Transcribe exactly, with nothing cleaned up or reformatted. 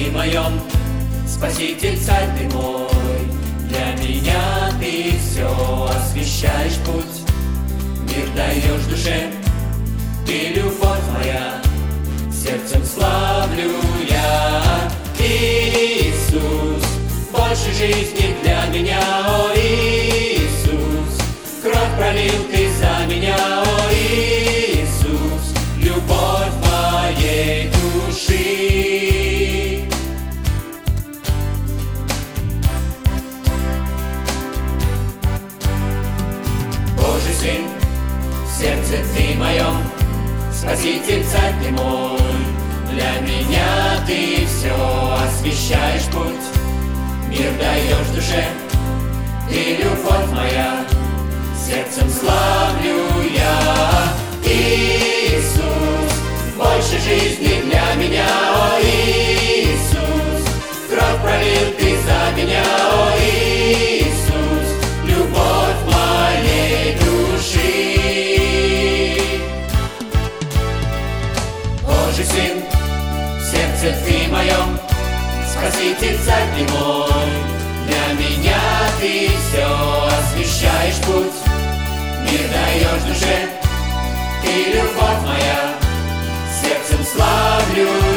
ты моем, Спаситель, Царь ты мой. Для меня ты все освещаешь путь, мир даешь душе, ты любовь моя, сердцем славлю я. Иисус, больше жизни для меня, о Иисус, кровь пролил ты за меня, о Иисус, любовь моей души. Божий Сын, в сердце ты моем, Спаситель, Царь ты мой. Для меня ты все освещаешь путь, мир даешь душе, ты любовь моя, сердцем славлю я. Иисус, больше жизни для меня, о Иисус, кровь пролил ты за меня, о Иисус, любовь моей души. Божий Сын, в сердце ты моем, Спаситель, Царь ты мой. Для меня ты все освещаешь путь, мир даешь душе, ты любовь моя, сердцем славлю